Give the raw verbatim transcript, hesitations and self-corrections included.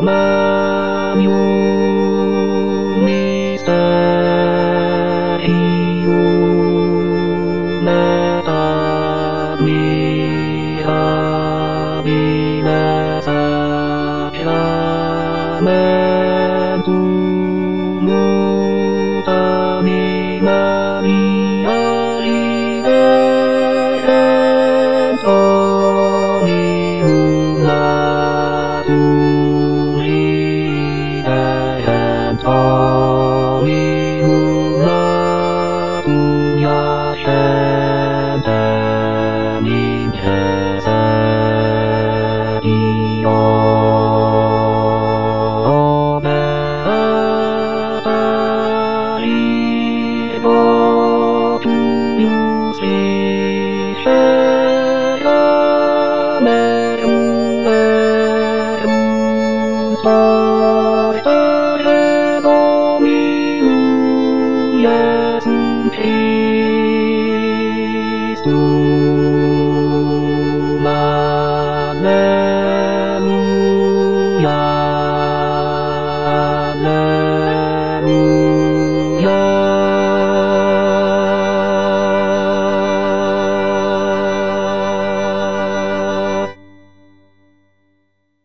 まみを見捨てよまた見はびなさきらめとむたにまりありでとにうなとりでとにうなとやせてにけせいよYes,